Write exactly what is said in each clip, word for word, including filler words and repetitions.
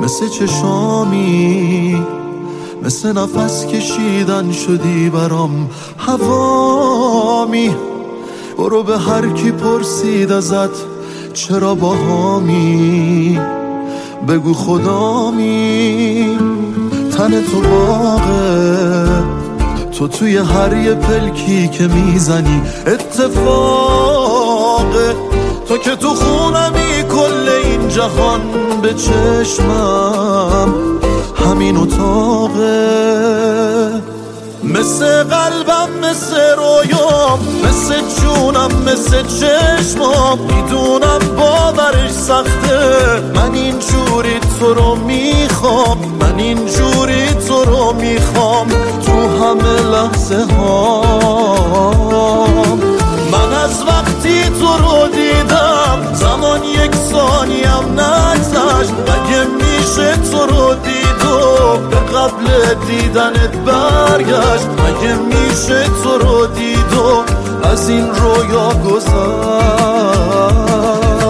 مثل چشامی، مثل نفس کشیدن شدی برام هوامی. برو به هر کی پرسید ازت چرا باهامی، بگو خدامی. تن تو باغه، تو توی هر یه پلکی که میزنی اتفاقه. تو که تو خونمی کل این جهان به چشمم همین اتاقه. مثل قلبم، مثل رویام، مثل جونم، مثل چشمام. میدونم باورش سخته، من اینجوری تو رو میخوام، من اینجوری تو رو میخوام تو همه لحظه هام. من از وقتی تو رو دیدم زمان یک ثانیم نگذشت. مگه میشه تو رو دید و به قبل دیدنت برگشت؟ مگه میشه تو رو دید و از این رویا گذشت؟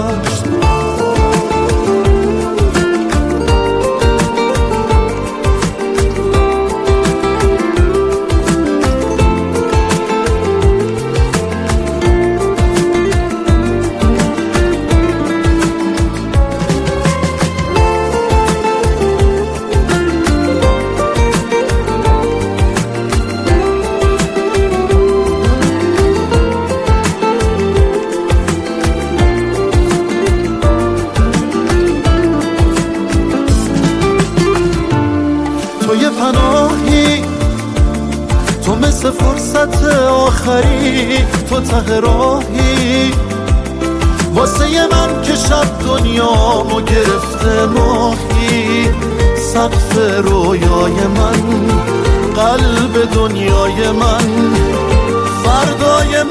تو یه پناهی، تو مثل فرصت آخری، تو ته راهی واسه من که شب دنیامو گرفته ماهی. سقف رویای من، قلب دنیای من، فردای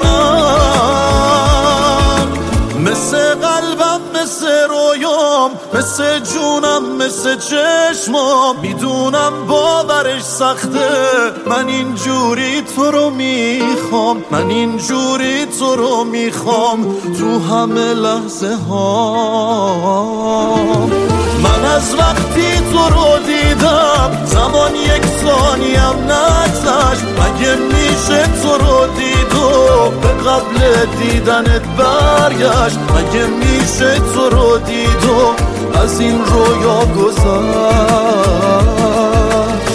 من. مثل قلبم، مثل رویام، مثل جونم، مثل چشمام. میدونم باورش سخته، من اینجوری تو رو میخوام، من اینجوری تو رو میخوام تو همه لحظه هام. من از وقتی تو رو دیدم زمان یک ثانیم نگذشت. مگه میشه تو رو دید و به قبل دیدنت برگشت؟ مگه میشه تو رو دید و از این رویا گذشت؟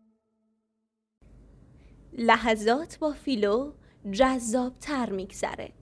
لحظات با فیلو جذاب تر میگذره.